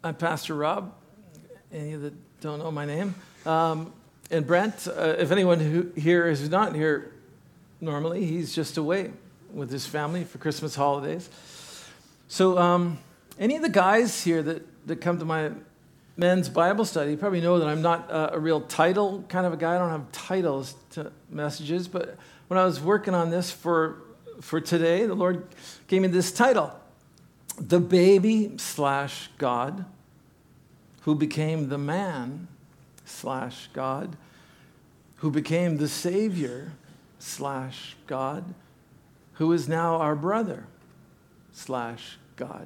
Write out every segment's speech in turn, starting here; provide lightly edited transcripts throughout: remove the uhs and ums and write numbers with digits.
I'm Pastor Rob, any that don't know my name. And Brent, if anyone here is not here normally, he's just away with his family for Christmas holidays. So any of the guys here that come to my men's Bible study probably know that I'm not a real title kind of a guy. I don't have titles to messages, but when I was working on this for today, the Lord gave me this title: The Baby / God who became the man / God who became the Savior / God who is now our brother / God.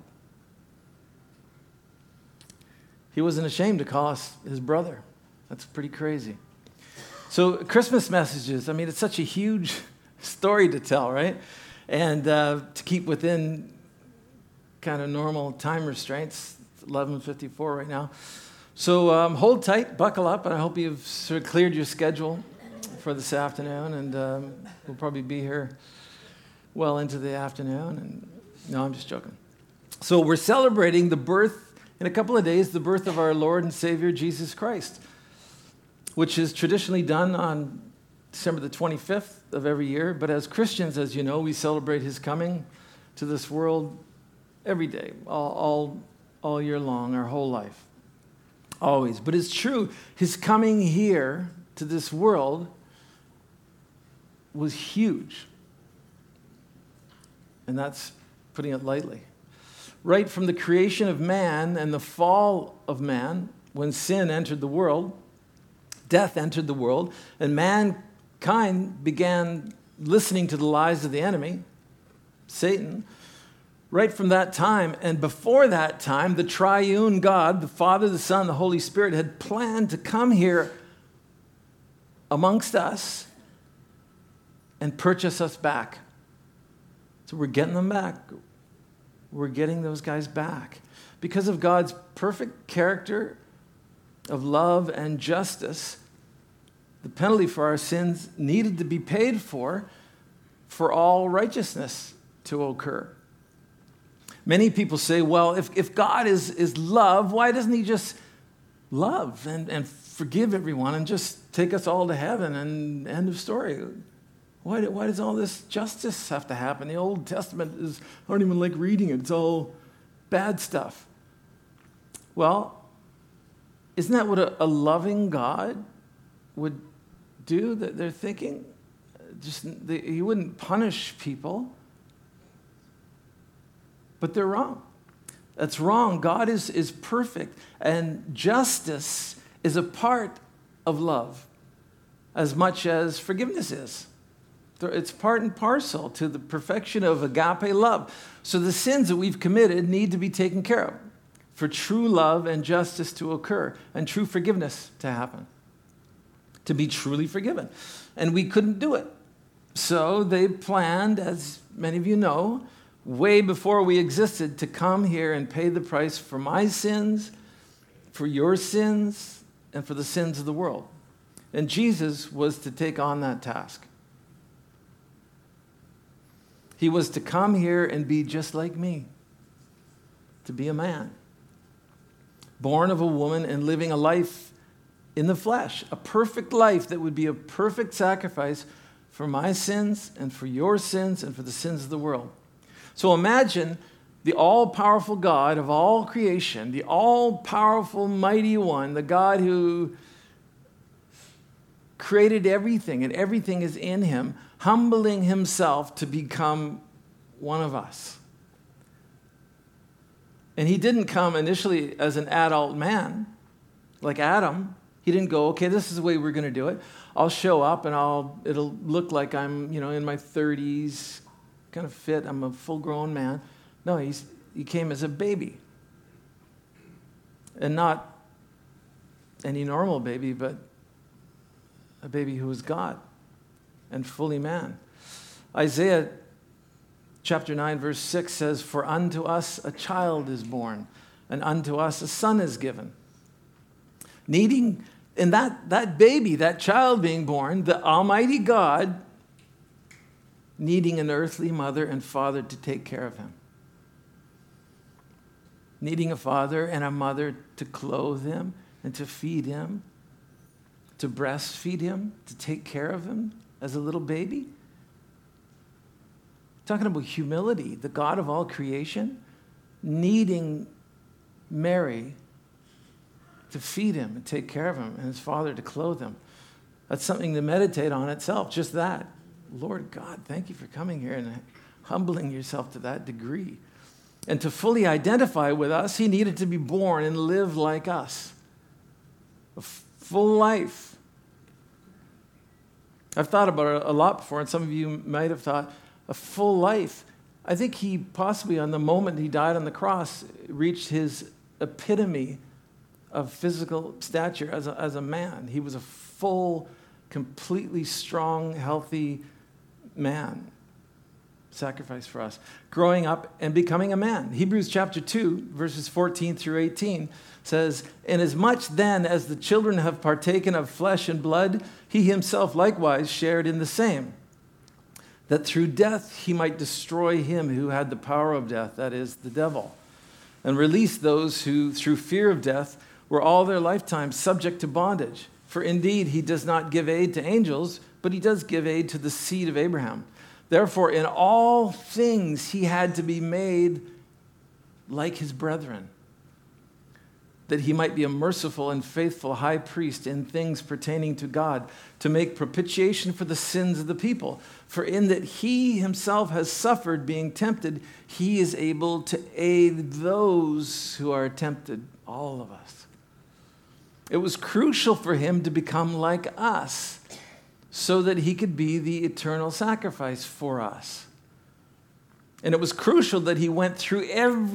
He wasn't ashamed to call us his brother. That's pretty crazy. So Christmas messages, I mean, it's such a huge story to tell, right? And to keep within kind of normal time restraints. It's 11:54 right now. So hold tight, buckle up, and I hope you've sort of cleared your schedule for this afternoon, and we'll probably be here well into the afternoon. And no, I'm just joking. So we're celebrating the birth, in a couple of days, the birth of our Lord and Savior, Jesus Christ, which is traditionally done on December the 25th of every year. But as Christians, as you know, we celebrate his coming to this world every day, all year long, our whole life, always. But it's true, his coming here to this world was huge. And that's putting it lightly. Right from the creation of man and the fall of man, when sin entered the world, death entered the world, and mankind began listening to the lies of the enemy, Satan. Right from that time, and before that time, the triune God, the Father, the Son, the Holy Spirit, had planned to come here amongst us and purchase us back. So we're getting them back. We're getting those guys back. Because of God's perfect character of love and justice, the penalty for our sins needed to be paid for all righteousness to occur. Many people say, well, if God is love, why doesn't he just love and forgive everyone and just take us all to heaven and end of story? Why does all this justice have to happen? The Old Testament I don't even like reading it. It's all bad stuff. Well, isn't that what a loving God would do? That they're thinking? He wouldn't punish people. But they're wrong. That's wrong. God is perfect, and justice is a part of love as much as forgiveness is. It's part and parcel to the perfection of agape love. So the sins that we've committed need to be taken care of for true love and justice to occur and true forgiveness to happen, to be truly forgiven. And we couldn't do it. So they planned, as many of you know, way before we existed, to come here and pay the price for my sins, for your sins, and for the sins of the world. And Jesus was to take on that task. He was to come here and be just like me, to be a man, born of a woman and living a life in the flesh, a perfect life that would be a perfect sacrifice for my sins and for your sins and for the sins of the world. So imagine the all-powerful God of all creation, the all-powerful, mighty one, the God who created everything and everything is in him, humbling himself to become one of us. And he didn't come initially as an adult man, like Adam. He didn't go, okay, this is the way we're going to do it. I'll show up and it'll look like I'm, in my 30s, kind of fit. I'm a full-grown man. No, he came as a baby. And not any normal baby, but a baby who was God and fully man. Isaiah chapter 9, verse 6 says, "For unto us a child is born, and unto us a son is given." Needing, and that baby, that child being born, the Almighty God needing an earthly mother and father to take care of him. needing a father and a mother to clothe him and to feed him, to breastfeed him, to take care of him as a little baby. Talking about humility, the God of all creation, needing Mary to feed him and take care of him, and his father to clothe him. That's something to meditate on itself, just that. Lord God, thank you for coming here and humbling yourself to that degree. And to fully identify with us, he needed to be born and live like us. A full life. I've thought about it a lot before, and some of you might have thought, a full life. I think he possibly, on the moment he died on the cross, reached his epitome of physical stature as a man. He was a full, completely strong, healthy man. Sacrifice for us. Growing up and becoming a man. Hebrews chapter 2, verses 14 through 18 says, "Inasmuch then as the children have partaken of flesh and blood, he himself likewise shared in the same, that through death he might destroy him who had the power of death, that is, the devil, and release those who, through fear of death, were all their lifetime subject to bondage. For indeed he does not give aid to angels, but he does give aid to the seed of Abraham. Therefore, in all things he had to be made like his brethren, that he might be a merciful and faithful high priest in things pertaining to God, to make propitiation for the sins of the people. For in that he himself has suffered being tempted, he is able to aid those who are tempted," all of us. It was crucial for him to become like us so that he could be the eternal sacrifice for us. And it was crucial that he went through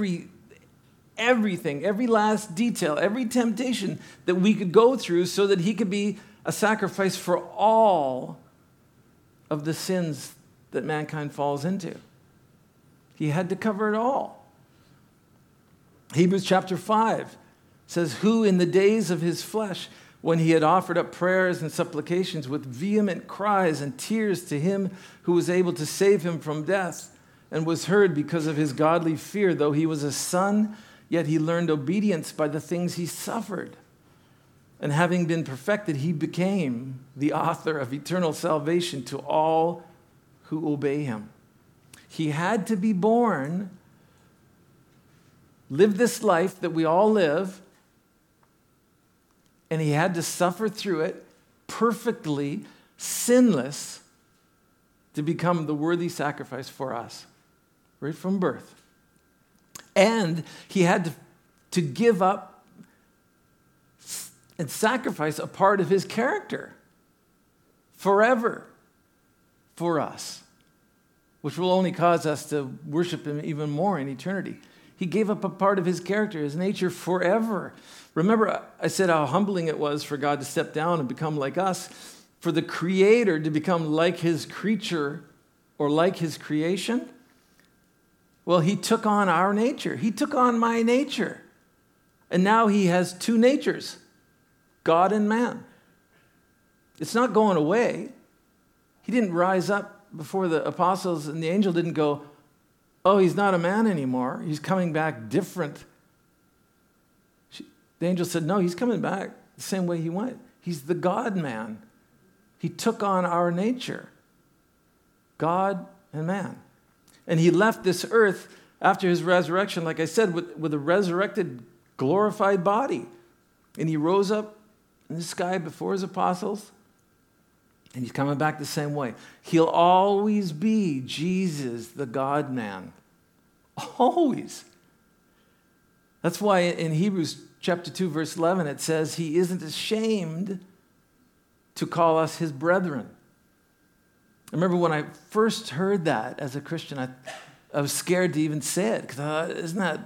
everything, every last detail, every temptation that we could go through so that he could be a sacrifice for all of the sins that mankind falls into. He had to cover it all. Hebrews chapter 5 says, "Who in the days of his flesh, when he had offered up prayers and supplications with vehement cries and tears to him who was able to save him from death, and was heard because of his godly fear, though he was a son, yet he learned obedience by the things he suffered. And having been perfected, he became the author of eternal salvation to all who obey him." He had to be born, live this life that we all live, and he had to suffer through it perfectly, sinless, to become the worthy sacrifice for us, right from birth. And he had to give up and sacrifice a part of his character forever for us, which will only cause us to worship him even more in eternity. He gave up a part of his character, his nature, forever. Remember, I said how humbling it was for God to step down and become like us, for the Creator to become like his creature or like his creation. Well, he took on our nature. He took on my nature. And now he has two natures, God and man. It's not going away. He didn't rise up before the apostles, and the angel didn't go, "Oh, he's not a man anymore. He's coming back different." The angel said, "No, he's coming back the same way he went. He's the God-man. He took on our nature, God and man. And he left this earth after his resurrection, like I said, with a resurrected, glorified body. And he rose up in the sky before his apostles, and he's coming back the same way. He'll always be Jesus, the God-man. Always. That's why in Hebrews chapter 2, verse 11, it says he isn't ashamed to call us his brethren. I remember when I first heard that as a Christian, I was scared to even say it, because I thought, isn't that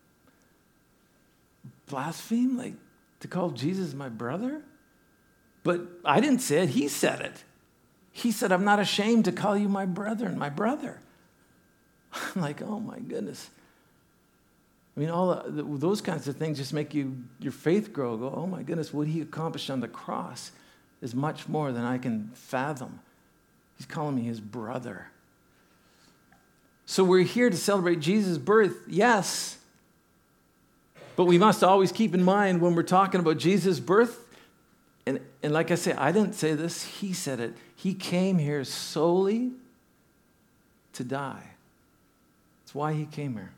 blaspheme? Like, to call Jesus my brother? But I didn't say it, he said it. He said, "I'm not ashamed to call you my brethren, my brother." I'm like, oh my goodness. I mean, those kinds of things just make your faith grow. Go, oh my goodness, what he accomplished on the cross is much more than I can fathom. He's calling me his brother. So we're here to celebrate Jesus' birth, yes, But we must always keep in mind when we're talking about Jesus' birth, and like I say, I didn't say this, he said it. He came here solely to die. That's why he came here.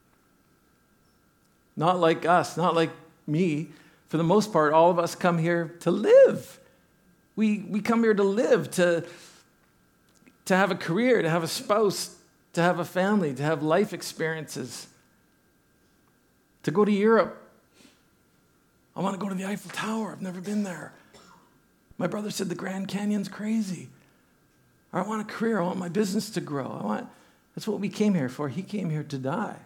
Not like us, not like me. For the most part, all of us come here to live. We come here to live, to have a career, to have a spouse, to have a family, to have life experiences, to go to Europe. I want to go to the Eiffel Tower. I've never been there. My brother said the Grand Canyon's crazy. Or I want a career. I want my business to grow. That's what we came here for. He came here to die.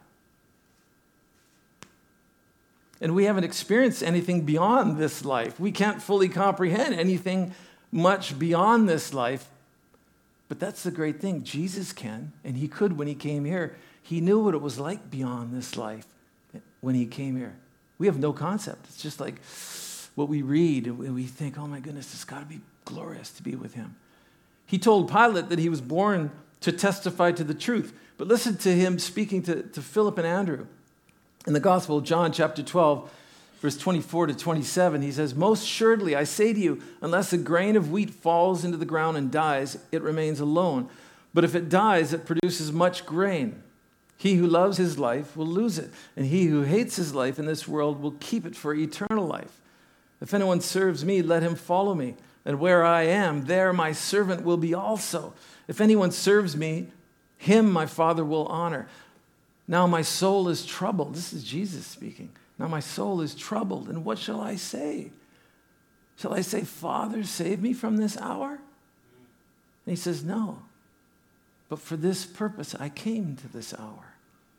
And we haven't experienced anything beyond this life. We can't fully comprehend anything much beyond this life. But that's the great thing. Jesus can, and he could when he came here. He knew what it was like beyond this life when he came here. We have no concept. It's just like what we read, and we think, oh my goodness, it's got to be glorious to be with him. He told Pilate that he was born to testify to the truth. But listen to him speaking to Philip and Andrew. In the Gospel of John, chapter 12, verse 24 to 27, he says, "Most assuredly, I say to you, unless a grain of wheat falls into the ground and dies, it remains alone. But if it dies, it produces much grain. He who loves his life will lose it, and he who hates his life in this world will keep it for eternal life. If anyone serves me, let him follow me. And where I am, there my servant will be also. If anyone serves me, him my Father will honor. Now my soul is troubled." This is Jesus speaking. "Now my soul is troubled, and what shall I say? Shall I say, 'Father, save me from this hour?'" And he says, "No. But for this purpose I came to this hour."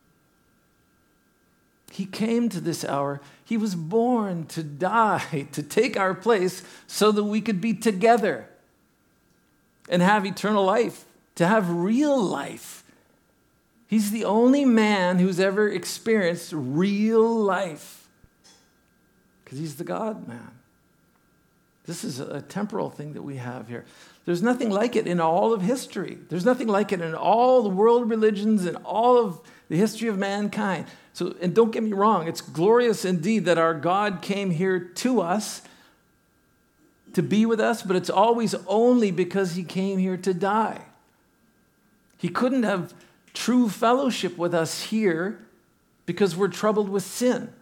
He came to this hour. He was born to die, to take our place so that we could be together and have eternal life, to have real life. He's the only man who's ever experienced real life because he's the God-man. This is a temporal thing that we have here. There's nothing like it in all of history. There's nothing like it in all the world religions and all of the history of mankind. So, and don't get me wrong, it's glorious indeed that our God came here to us to be with us, but it's always only because he came here to die. He couldn't have true fellowship with us here because we're troubled with sin.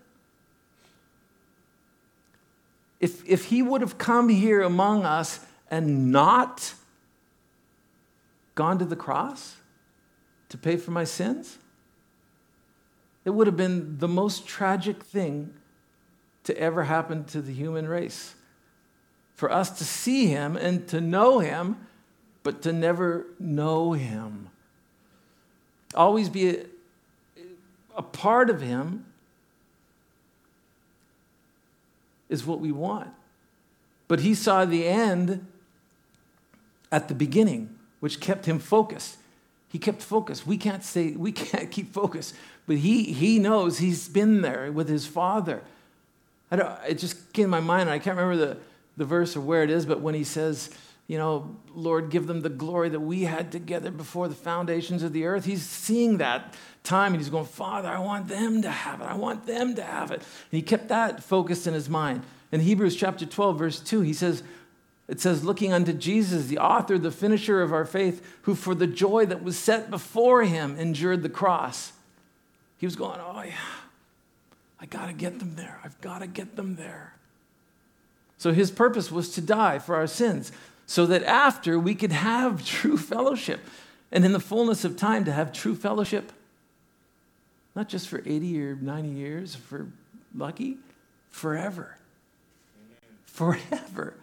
If he would have come here among us and not gone to the cross to pay for my sins, it would have been the most tragic thing to ever happen to the human race. For us to see him and to know him, but to never know him. Always be a part of him is what we want. But he saw the end at the beginning, which kept him focused. He kept focused. We can't keep focused, but he knows he's been there with his Father. It just came to my mind, and I can't remember the verse or where it is, but when he says, Lord, give them the glory that we had together before the foundations of the earth. He's seeing that time, and he's going, Father, I want them to have it. I want them to have it. And he kept that focused in his mind. In Hebrews chapter 12, verse 2, it says, looking unto Jesus, the author, the finisher of our faith, who for the joy that was set before him endured the cross. He was going, oh yeah, I got to get them there. I've got to get them there. So his purpose was to die for our sins, so that after we could have true fellowship. And in the fullness of time to have true fellowship, not just for 80 or 90 years, for lucky, forever. Forever.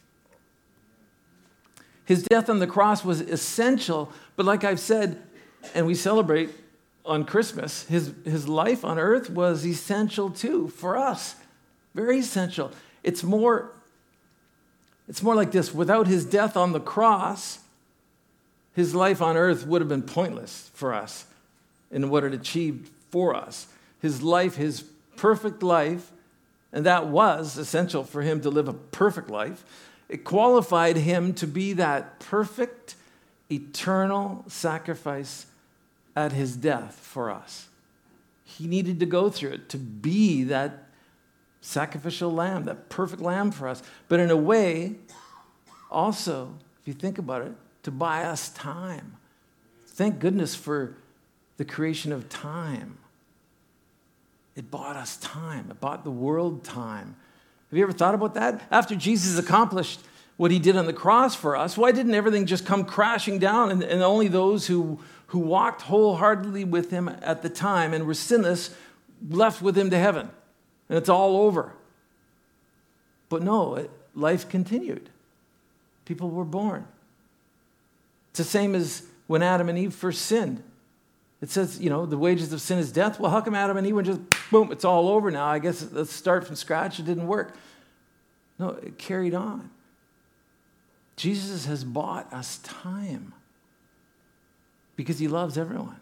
His death on the cross was essential, but like I've said, and we celebrate on Christmas, his life on earth was essential too for us. Very essential. It's more like this. Without his death on the cross, his life on earth would have been pointless for us in what it achieved for us. His life, his perfect life, and that was essential for him to live a perfect life. It qualified him to be that perfect, eternal sacrifice at his death for us. He needed to go through it to be that sacrificial lamb, that perfect lamb for us. But in a way, also, if you think about it, to buy us time. Thank goodness for the creation of time. It bought us time. It bought the world time. Have you ever thought about that? After Jesus accomplished what he did on the cross for us, why didn't everything just come crashing down and only those who walked wholeheartedly with him at the time and were sinless left with him to heaven? And it's all over. But no, life continued. People were born. It's the same as when Adam and Eve first sinned. It says, the wages of sin is death. Well, how come Adam and Eve were just, boom, it's all over now? I guess let's start from scratch. It didn't work. No, it carried on. Jesus has bought us time because he loves everyone.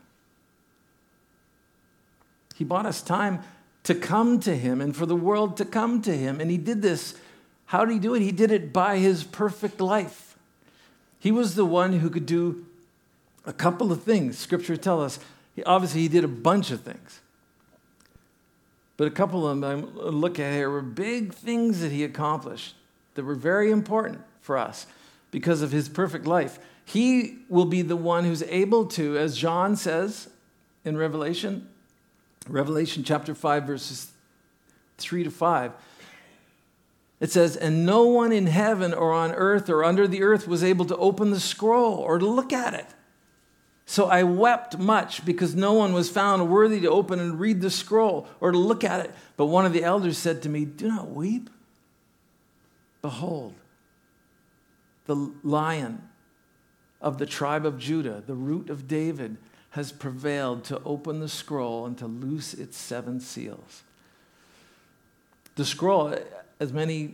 He bought us time to come to him and for the world to come to him. And he did this. How did he do it? He did it by his perfect life. He was the one who could do a couple of things. Scripture tells us, obviously he did a bunch of things. But a couple of them I look at here were big things that he accomplished that were very important for us because of his perfect life. He will be the one who's able to, as John says in Revelation chapter 5, verses 3 to 5, it says, "And no one in heaven or on earth or under the earth was able to open the scroll or to look at it. So I wept much because no one was found worthy to open and read the scroll or to look at it. But one of the elders said to me, 'Do not weep. Behold, the Lion of the tribe of Judah, the Root of David, has prevailed to open the scroll and to loose its 7 seals.'" The scroll, as many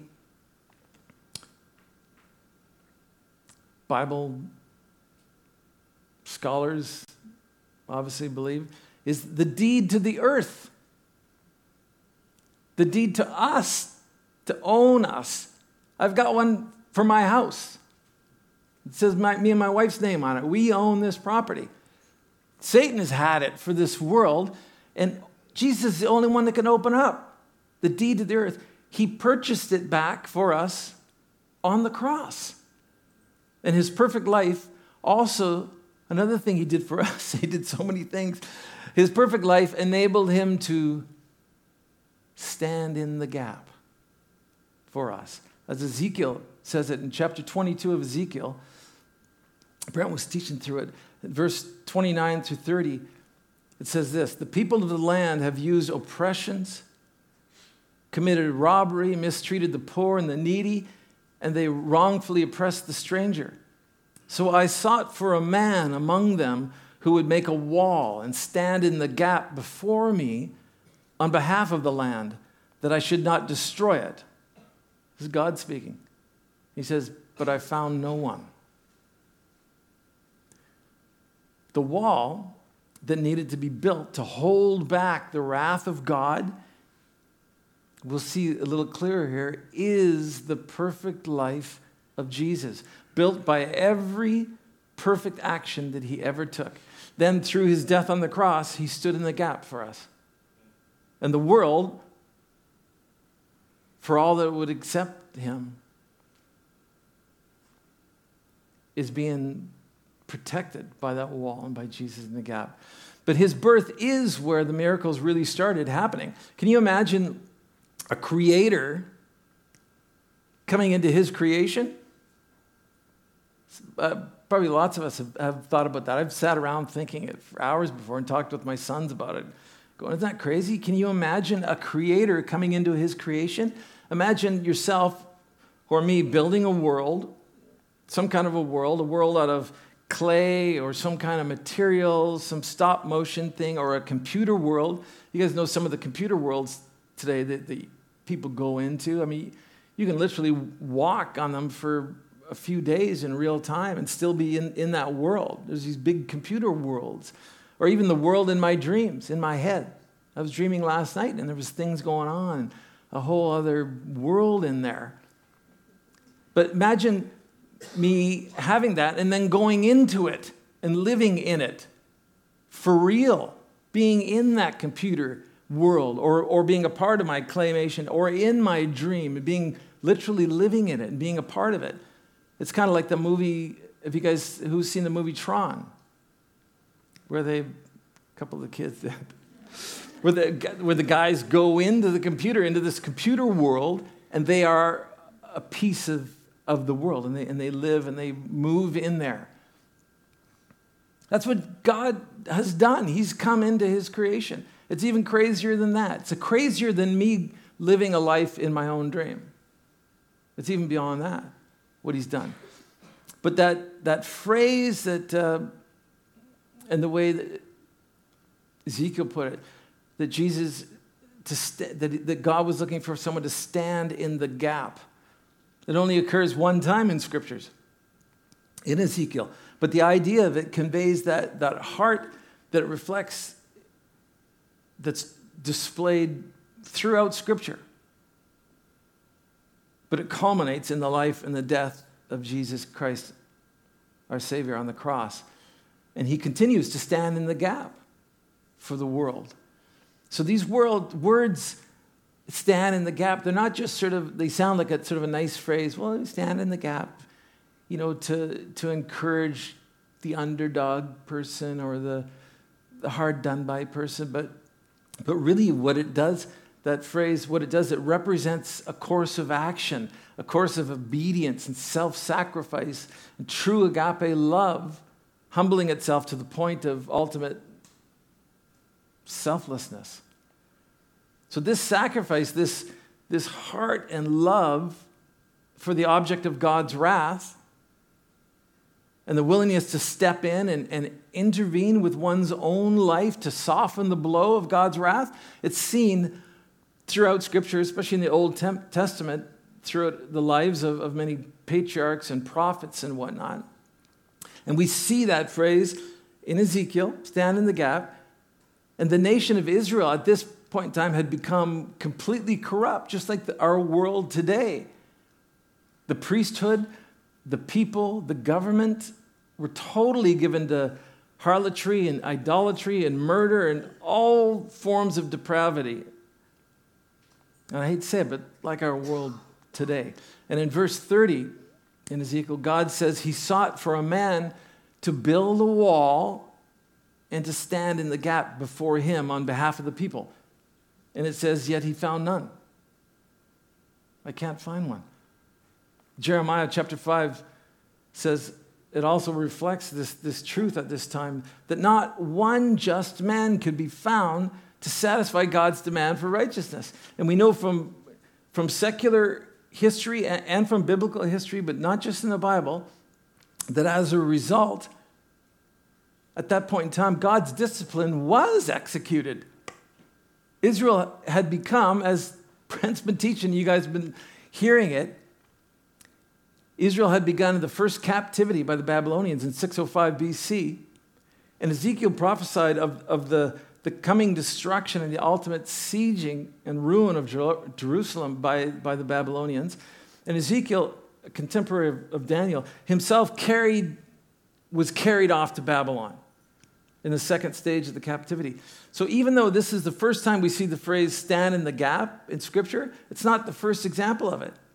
Bible scholars obviously believe, is the deed to the earth. The deed to us, to own us. I've got one for my house. It says me and my wife's name on it. We own this property. Satan has had it for this world, and Jesus is the only one that can open up the deed to the earth. He purchased it back for us on the cross. And his perfect life also, another thing he did for us, he did so many things. His perfect life enabled him to stand in the gap for us. As Ezekiel says it in chapter 22 of Ezekiel, Brent was teaching through it, verse 29 through 30, it says this: "The people of the land have used oppressions, committed robbery, mistreated the poor and the needy, and they wrongfully oppressed the stranger. So I sought for a man among them who would make a wall and stand in the gap before me on behalf of the land, that I should not destroy it." This is God speaking. He says, "But I found no one." The wall that needed to be built to hold back the wrath of God, we'll see a little clearer here, is the perfect life of Jesus, built by every perfect action that he ever took. Then through his death on the cross, he stood in the gap for us. And the world, for all that would accept him, is being protected by that wall and by Jesus in the gap. But his birth is where the miracles really started happening. Can you imagine a creator coming into his creation? Probably lots of us have thought about that. I've sat around thinking it for hours before and talked with my sons about it. Going, isn't that crazy? Can you imagine a creator coming into his creation? Imagine yourself or me building a world, some kind of a world out of clay or some kind of material, some stop motion thing, or a computer world. You guys know some of the computer worlds today that the people go into. I mean, you can literally walk on them for a few days in real time and still be in that world. There's these big computer worlds. Or even the world in my dreams, in my head. I was dreaming last night and there was things going on, a whole other world in there. But imagine me having that and then going into it and living in it for real. being in that computer world or being a part of my claymation or in my dream, being literally living in it and being a part of it. It's kind of like the movie, if you guys, who's seen the movie Tron? Where a couple of the kids did. Where the guys go into this computer world, and they are a piece of the world, and they live and they move in there. That's what God has done. He's come into his creation. It's even crazier than that. It's crazier than me living a life in my own dream. It's even beyond that, what he's done. But that phrase that, and the way that Ezekiel put it, that Jesus, that God was looking for someone to stand in the gap. It only occurs one time in scriptures, in Ezekiel. But the idea of it conveys that heart that it reflects, that's displayed throughout Scripture. But it culminates in the life and the death of Jesus Christ, our Savior, on the cross. And he continues to stand in the gap for the world. So these words stand in the gap. They're not just they sound like a sort of a nice phrase. Well, stand in the gap, to encourage the underdog person or the hard done by person. But really what it does, that phrase, what it does, it represents a course of action, a course of obedience and self-sacrifice and true agape love, humbling itself to the point of ultimate selflessness. So this sacrifice, this heart and love for the object of God's wrath, and the willingness to step in and intervene with one's own life to soften the blow of God's wrath, it's seen throughout Scripture, especially in the Old Testament, throughout the lives of many patriarchs and prophets and whatnot. And we see that phrase in Ezekiel, stand in the gap. And the nation of Israel at this point in time had become completely corrupt, just like our world today. The priesthood, the people, the government were totally given to harlotry and idolatry and murder and all forms of depravity. And I hate to say it, but like our world today. And in verse 30 in Ezekiel, God says he sought for a man to build a wall and to stand in the gap before him on behalf of the people. And it says, yet he found none. I can't find one. Jeremiah chapter 5 says it also reflects this truth at this time, that not one just man could be found to satisfy God's demand for righteousness. And we know from secular history and from biblical history, but not just in the Bible, that as a result, at that point in time, God's discipline was executed. Israel had become, as Brent's been teaching, you guys have been hearing it, Israel had begun the first captivity by the Babylonians in 605 BC. And Ezekiel prophesied of the coming destruction and the ultimate sieging and ruin of Jerusalem by the Babylonians. And Ezekiel, a contemporary of Daniel, himself was carried off to Babylon in the second stage of the captivity. So even though this is the first time we see the phrase stand in the gap in Scripture, it's not the first example of it.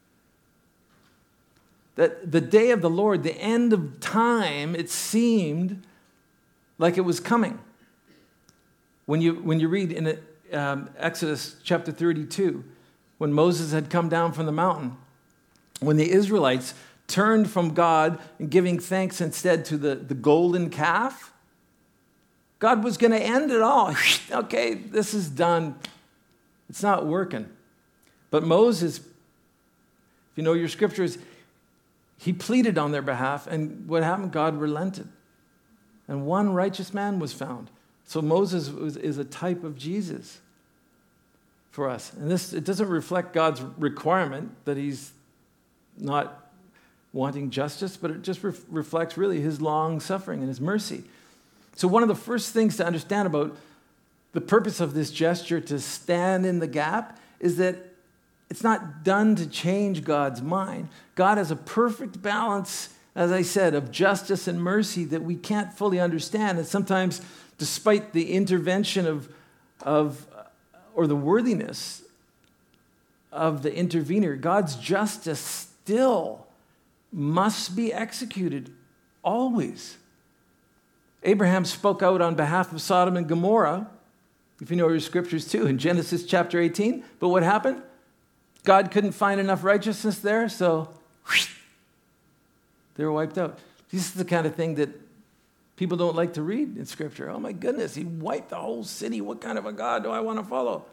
That the day of the Lord, the end of time, it seemed like it was coming. When you read in Exodus chapter 32, when Moses had come down from the mountain, when the Israelites turned from God and giving thanks instead to the golden calf, God was going to end it all. Okay, this is done. It's not working. But Moses, if you know your scriptures, he pleaded on their behalf, and what happened? God relented. And one righteous man was found. So Moses is a type of Jesus for us. And it doesn't reflect God's requirement that he's not wanting justice, but it just reflects really his long suffering and his mercy. So one of the first things to understand about the purpose of this gesture to stand in the gap is that it's not done to change God's mind. God has a perfect balance as I said, of justice and mercy that we can't fully understand. And sometimes, despite the intervention or the worthiness of the intervener, God's justice still must be executed always. Abraham spoke out on behalf of Sodom and Gomorrah, if you know your scriptures too, in Genesis chapter 18. But what happened? God couldn't find enough righteousness there, so they were wiped out. This is the kind of thing that people don't like to read in Scripture. Oh my goodness, he wiped the whole city. What kind of a God do I want to follow?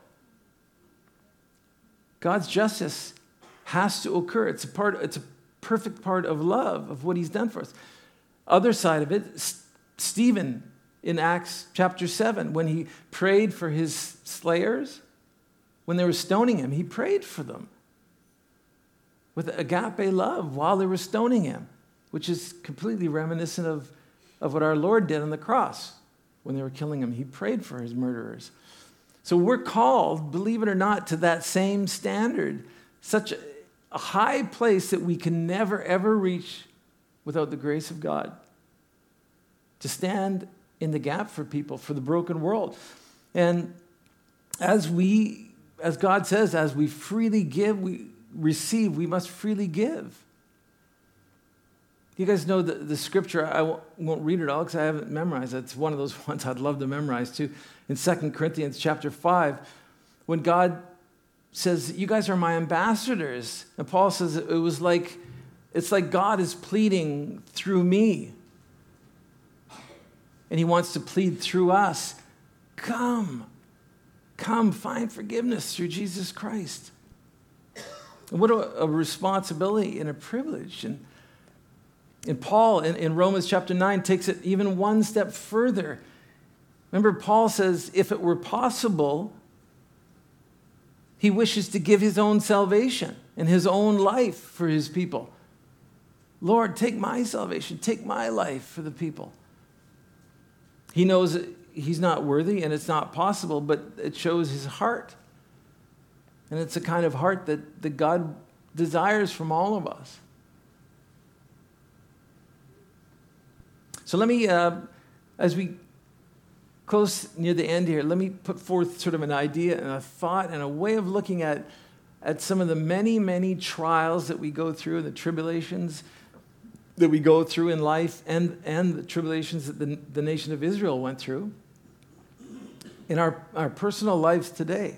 God's justice has to occur. It's a perfect part of love, of what he's done for us. Other side of it, Stephen in Acts chapter 7, when he prayed for his slayers, when they were stoning him, he prayed for them with agape love while they were stoning him, which is completely reminiscent of what our Lord did on the cross when they were killing him. He prayed for his murderers. So we're called, believe it or not, to that same standard, such a high place that we can never, ever reach without the grace of God, to stand in the gap for people, for the broken world. And as God says, as we freely give, we receive, we must freely give. You guys know the scripture. I won't read it all because I haven't memorized it. It's one of those ones I'd love to memorize too. In 2 Corinthians chapter 5, when God says, you guys are my ambassadors. And Paul says it's like God is pleading through me. And he wants to plead through us. Come, find forgiveness through Jesus Christ. And what a responsibility and a privilege. And Paul in Romans chapter 9 takes it even one step further. Remember, Paul says, if it were possible, he wishes to give his own salvation and his own life for his people. Lord, take my salvation, take my life for the people. He knows that he's not worthy and it's not possible, but it shows his heart. And it's a kind of heart that God desires from all of us. So let me, as we close near the end here, let me put forth sort of an idea and a thought and a way of looking at some of the many, many trials that we go through, the tribulations that we go through in life, and the tribulations that the nation of Israel went through in our personal lives today.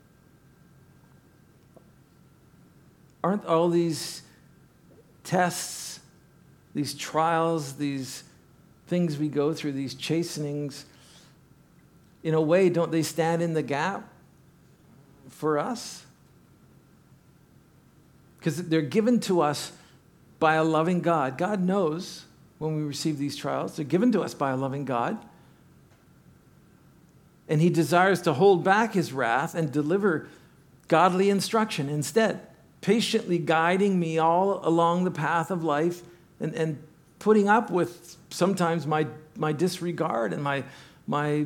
Aren't all these tests, these trials, these things we go through, these chastenings, in a way, don't they stand in the gap for us? Because they're given to us by a loving God. God knows when we receive these trials. They're given to us by a loving God. And he desires to hold back his wrath and deliver godly instruction instead, patiently guiding me all along the path of life and putting up with sometimes my disregard and my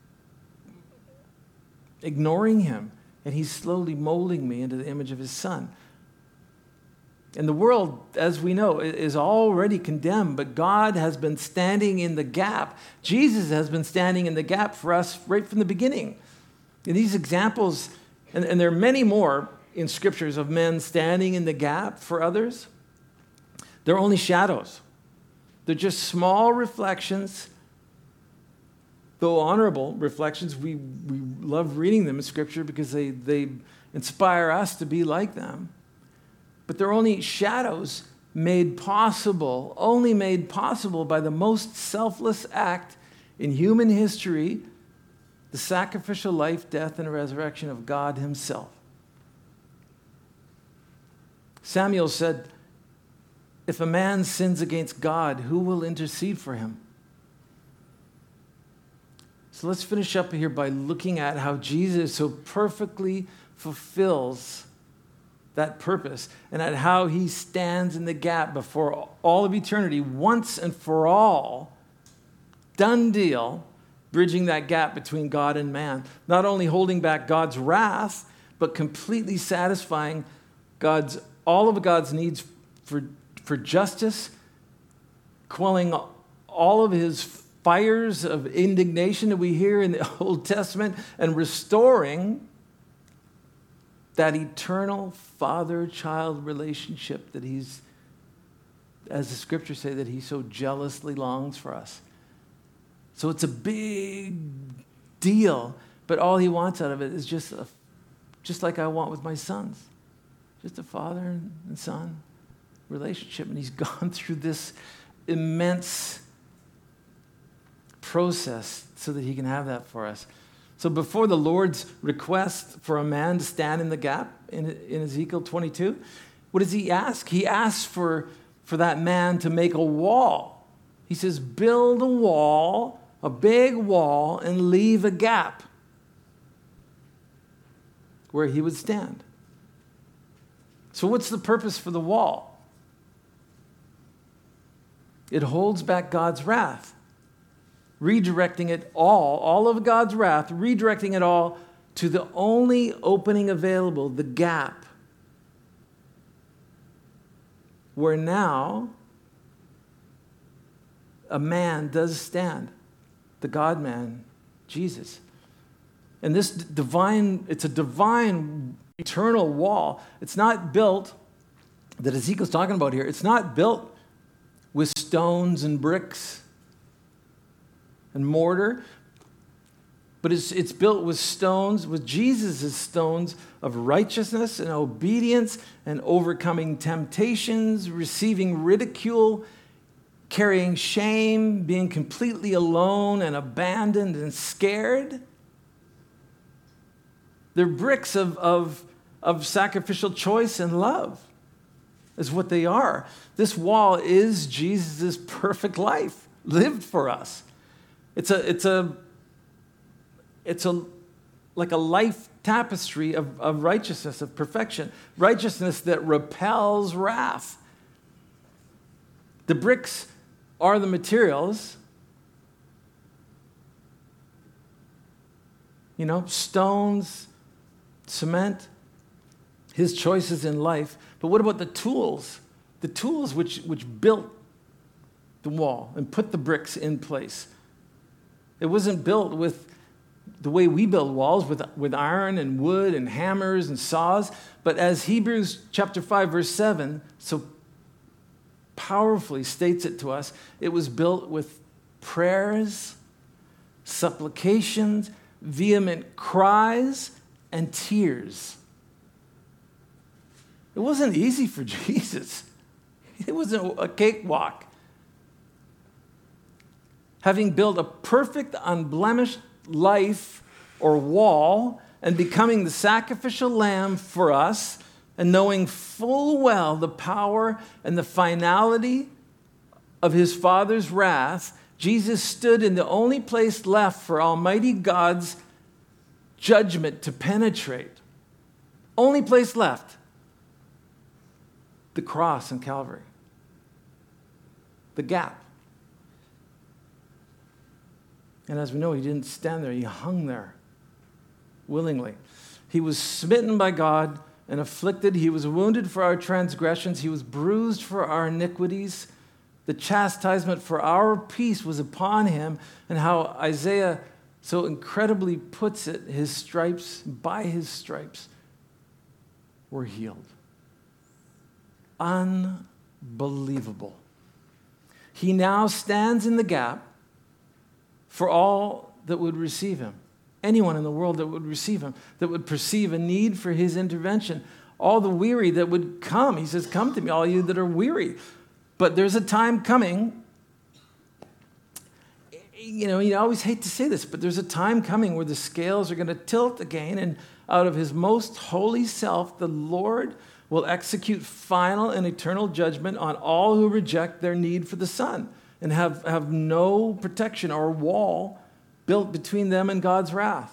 ignoring him. And he's slowly molding me into the image of his Son. And the world, as we know, is already condemned, but God has been standing in the gap. Jesus has been standing in the gap for us right from the beginning. And these examples, and there are many more in scriptures of men standing in the gap for others, they're only shadows. They're just small reflections, though honorable reflections. We love reading them in Scripture because they inspire us to be like them. But they're only shadows only made possible by the most selfless act in human history, the sacrificial life, death, and resurrection of God himself. Samuel said, if a man sins against God, who will intercede for him? So let's finish up here by looking at how Jesus so perfectly fulfills that purpose and at how he stands in the gap before all of eternity, once and for all, done deal, bridging that gap between God and man, not only holding back God's wrath, but completely satisfying all of God's needs for justice quelling all of his fires of indignation that we hear in the Old Testament and restoring that eternal father-child relationship that he's, as the scriptures say, that he so jealously longs for us. So it's a big deal, but all he wants out of it is just like I want with my sons, just a father and son relationship. And he's gone through this immense process so that he can have that for us. So before the Lord's request for a man to stand in the gap in Ezekiel 22, what does he ask? He asks for that man to make a wall. He says, build a wall, a big wall, and leave a gap where he would stand. So what's the purpose for the wall? It holds back God's wrath, redirecting it all of God's wrath, redirecting it all to the only opening available, the gap, where now a man does stand, the God-man, Jesus. And this it's a divine, eternal wall. It's not built, that Ezekiel's talking about here, it's not built with stones and bricks and mortar, but it's built with stones, with Jesus' stones of righteousness and obedience and overcoming temptations, receiving ridicule, carrying shame, being completely alone and abandoned and scared. They're bricks of sacrificial choice and love, is what they are. This wall is Jesus' perfect life lived for us. It's like a life tapestry of righteousness, of perfection, righteousness that repels wrath. The bricks are the materials, stones, cement, his choices in life. But what about the tools? The tools which built the wall and put the bricks in place. It wasn't built with the way we build walls, with iron and wood and hammers and saws. But as Hebrews chapter 5, verse 7 so powerfully states it to us, it was built with prayers, supplications, vehement cries, and tears. It wasn't easy for Jesus. It wasn't a cakewalk. Having built a perfect, unblemished life or wall and becoming the sacrificial lamb for us, and knowing full well the power and the finality of his Father's wrath, Jesus stood in the only place left for Almighty God's judgment to penetrate. Only place left. The cross in Calvary. The gap. And as we know, he didn't stand there. He hung there willingly. He was smitten by God and afflicted. He was wounded for our transgressions. He was bruised for our iniquities. The chastisement for our peace was upon him. And how Isaiah so incredibly puts it, by his stripes, we're healed. Unbelievable. He now stands in the gap for all that would receive him. Anyone in the world that would receive him, that would perceive a need for his intervention. All the weary that would come. He says, come to me, all you that are weary. But there's a time coming. You always hate to say this, but there's a time coming where the scales are going to tilt again, and out of his most holy self, the Lord will execute final and eternal judgment on all who reject their need for the Son and have no protection or wall built between them and God's wrath.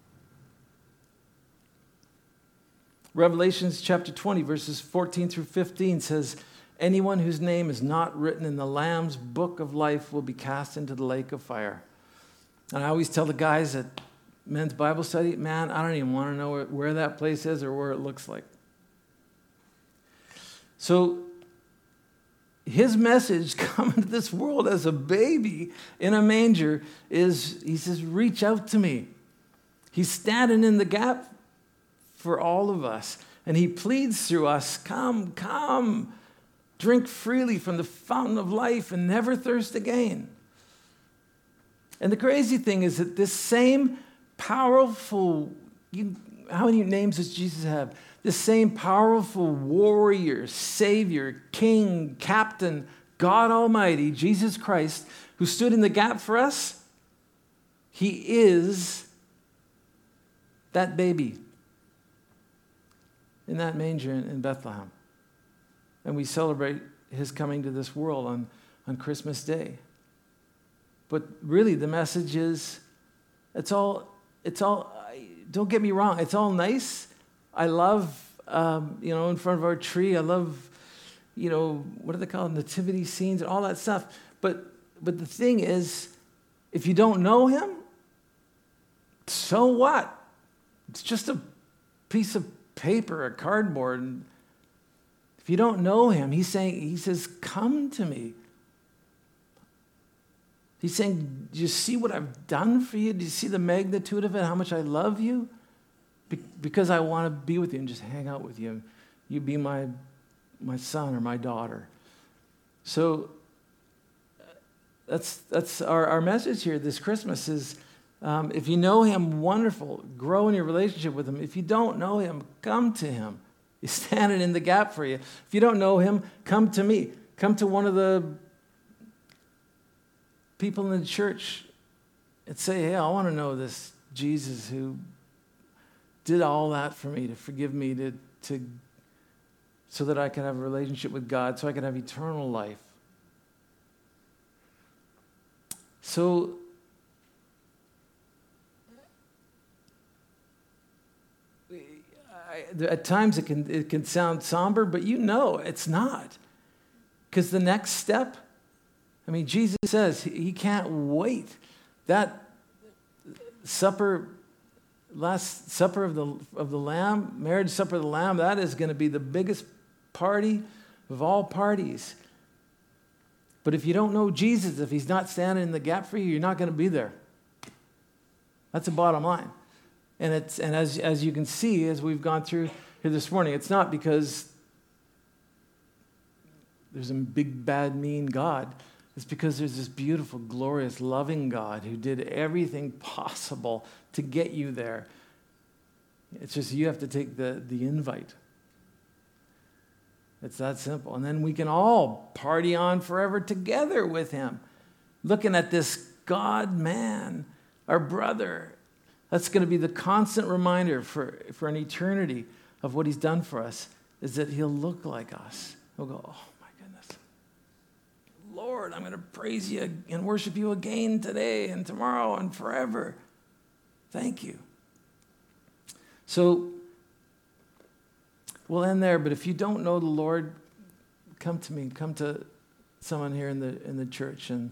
Revelations chapter 20, verses 14 through 15 says, anyone whose name is not written in the Lamb's book of life will be cast into the lake of fire. And I always tell the guys at men's Bible study, man, I don't even want to know where that place is or where it looks like. So his message coming to this world as a baby in a manger is, he says, reach out to me. He's standing in the gap for all of us. And he pleads through us, come, come, drink freely from the fountain of life and never thirst again. And the crazy thing is that this same powerful, how many names does Jesus have? This same powerful warrior, Savior, King, Captain, God Almighty, Jesus Christ, who stood in the gap for us, he is that baby in that manger in Bethlehem. And we celebrate his coming to this world on Christmas Day. But really the message is, it's all, don't get me wrong, it's all nice. I love, in front of our tree, I love, what are they called? Nativity scenes and all that stuff. But the thing is, if you don't know him, so what? It's just a piece of paper, a cardboard. And if you don't know him, he says, come to me. He's saying, do you see what I've done for you? Do you see the magnitude of it, how much I love you? Because I want to be with you and just hang out with you. You be my son or my daughter. So that's our message here this Christmas is, if you know him, wonderful. Grow in your relationship with him. If you don't know him, come to him. He's standing in the gap for you. If you don't know him, come to me. Come to one of the people in the church and say, hey, I want to know this Jesus who did all that for me, to forgive me, to so that I can have a relationship with God, so I can have eternal life. So at times it can sound somber, but it's not. Because the next step, Jesus says he can't wait. That supper, last supper of the Lamb, marriage supper of the Lamb, that is going to be the biggest party of all parties. But if you don't know Jesus, if he's not standing in the gap for you, you're not going to be there. That's the bottom line. And as you can see, as we've gone through here this morning, it's not because there's a big, bad, mean God. It's because there's this beautiful, glorious, loving God who did everything possible to get you there. It's just you have to take the invite. It's that simple. And then we can all party on forever together with him, looking at this God-man, our brother. That's going to be the constant reminder for an eternity of what he's done for us, is that he'll look like us. He'll go, oh my goodness. Lord, I'm going to praise you and worship you again today and tomorrow and forever. Thank you. So we'll end there, but if you don't know the Lord, come to me. Come to someone here in the church and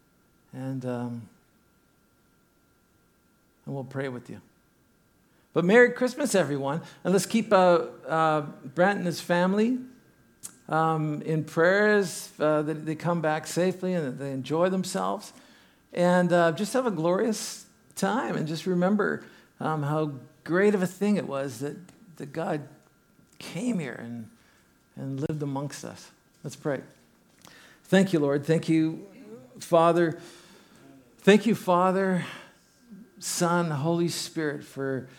we'll pray with you. But Merry Christmas, everyone. And let's keep Brent and his family in prayers that they come back safely and that they enjoy themselves. And just have a glorious time. And just remember how great of a thing it was that God came here and lived amongst us. Let's pray. Thank you, Lord. Thank you, Father. Thank you, Father, Son, Holy Spirit, for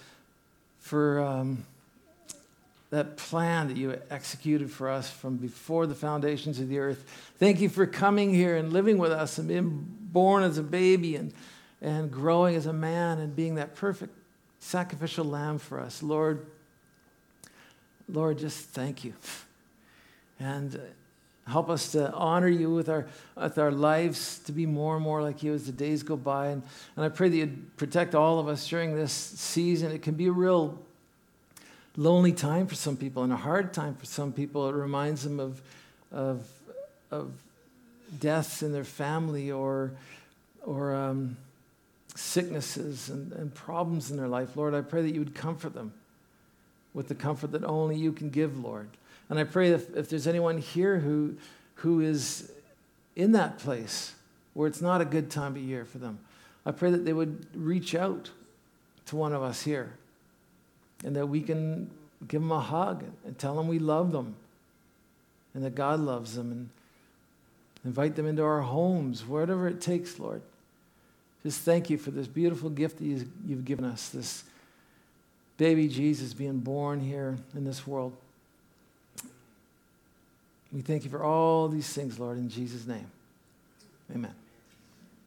that plan that you executed for us from before the foundations of the earth. Thank you for coming here and living with us and being born as a baby and growing as a man and being that perfect sacrificial lamb for us. Lord, just thank you. And help us to honor you with our lives, to be more and more like you as the days go by. And I pray that you'd protect all of us during this season. It can be a real lonely time for some people and a hard time for some people. It reminds them of deaths in their family or sicknesses and problems in their life. Lord, I pray that you would comfort them with the comfort that only you can give, Lord. And I pray if there's anyone here who who is in that place where it's not a good time of year for them. I pray that they would reach out to one of us here and that we can give them a hug and tell them we love them and that God loves them and invite them into our homes, whatever it takes, Lord. Just thank you for this beautiful gift that you've given us, this baby Jesus being born here in this world. We thank you for all these things, Lord, in Jesus' name. Amen.